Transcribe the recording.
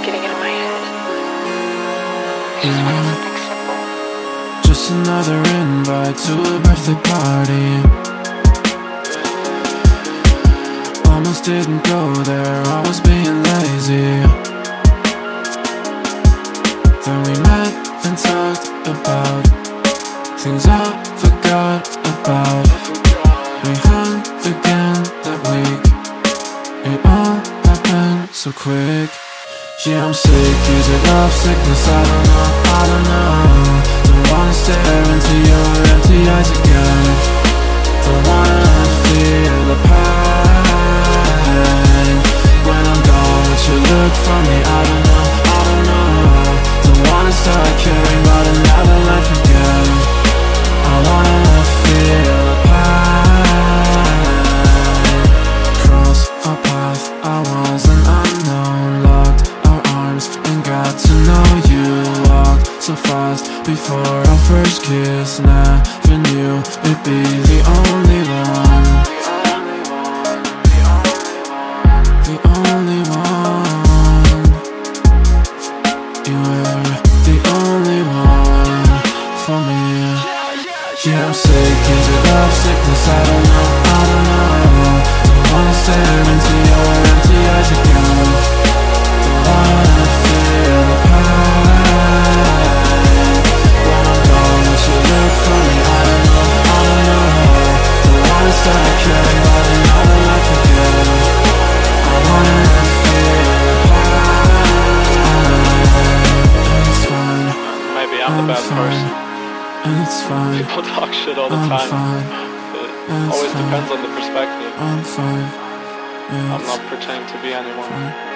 getting into my head. I just wanted something simple. Just another invite to a birthday party. Almost didn't go there, I was being lazy. Then we met and talked about things I forgot about. We hung again that week. It all happened so quick. Yeah, I'm sick, is it love sickness? I don't know. Don't wanna stare into your empty eyes again. Don't wanna feel the pain when I'm gone, would you look for me? I don't know. Don't wanna start caring about another life again. I wanna feel the pain. Cross our path, I was an unknown. Locked our arms and got to know you. Walked so fast before our first kiss. Never knew it'd be the only one. The only one. You were the only one for me. Yeah, I'm sick, is it love sickness? I don't know. Don't wanna stare into your empty eyes again. Don't wanna feel the pain when I'm gone, would you look for me? I don't know. Don't wanna start caring about another life again. I wanna feel the pain. And it's fine. Maybe I'm the bad person. And it's fine. People talk shit all the time. Fine. It always depends on the perspective. I'm fine. I'm not pretending to be anyone. Fine.